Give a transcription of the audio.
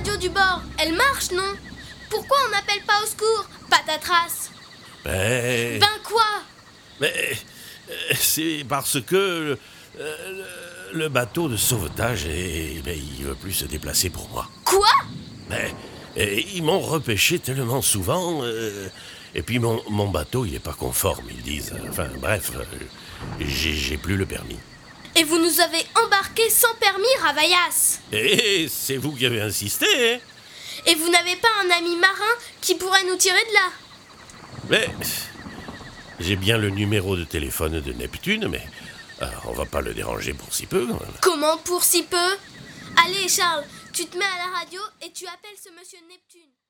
radio du bord, elle marche, non? Pourquoi on n'appelle pas au secours, Patatras? Ben quoi? C'est parce que le bateau de sauvetage, il veut plus se déplacer pour moi. Quoi? Ils m'ont repêché tellement souvent, et puis mon bateau, il est pas conforme, ils disent. Enfin, bref, j'ai plus le permis. Et vous nous avez embarqués sans permis, Ravaillasse. Et c'est vous qui avez insisté, hein? Et vous n'avez pas un ami marin qui pourrait nous tirer de là? Mais j'ai bien le numéro de téléphone de Neptune, mais on va pas le déranger pour si peu. Comment pour si peu? Allez, Charles, tu te mets à la radio et tu appelles ce monsieur Neptune.